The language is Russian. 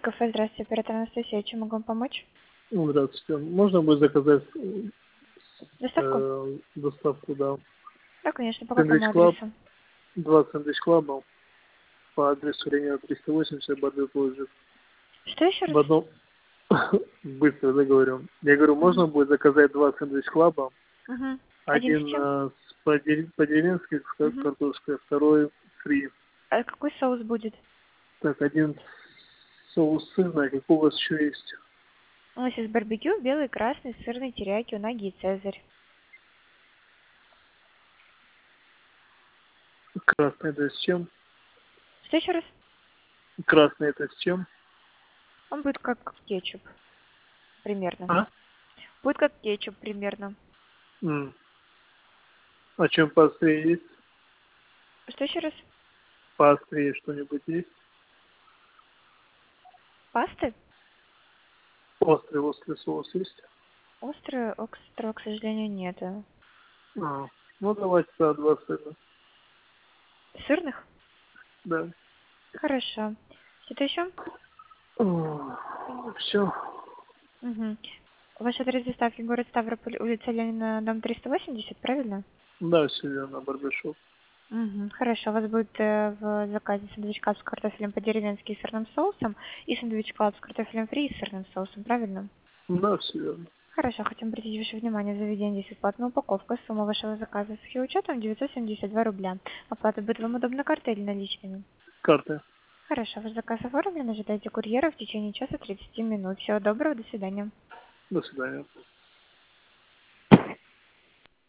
кафе, здравствуйте, оператор Анастасия, чем могу вам помочь? Ну, здравствуйте. Можно будет заказать Доставку? доставку, да. Да, конечно, по какому Сэндвич Клаб, адресу? 2 Сэндвич Клаба по адресу Ленина 380, Бадвей Площадь. Что еще раз? В одном... Быстро договорю. Я говорю, Угу. можно будет заказать 2 Сэндвич Клаба. Угу. Один с Один чем? по-деревенски с Угу. картошкой, второй фри. А какой соус будет? Так, один соус сырный, какой у вас еще есть? У нас есть барбекю, белый, красный, сырный, терияки, унаги и цезарь. Красный это с чем? Что еще раз? Красный это с чем? Он будет как кетчуп, примерно. А? Будет как кетчуп, примерно. М. А чем поострее есть? Что еще раз? Поострее что-нибудь есть? Пасты? Острый соус есть? Острого, к сожалению, нет. А, ну давайте за 2 сыра. Сырных? Да. Хорошо. Что-то еще? Все. Угу. Ваш адрес доставки город Ставрополь, улица Ленина, дом 380, правильно? Да, все верно, барбершоп. Мгм. Хорошо, у вас будет в заказе сэндвич клаб с картофелем по-деревенски и сырным соусом и сэндвич клаб с картофелем фри и сырным соусом, правильно? Да, все верно. Хорошо, хотим обратить ваше внимание, заведение здесь бесплатная упаковка, сумма вашего заказа с учетом 972 рубля. Оплата будет вам удобна картой или наличными? Карты. Хорошо, ваш заказ оформлен, ожидайте курьера в течение часа 30 минут. Всего доброго, до свидания. До свидания.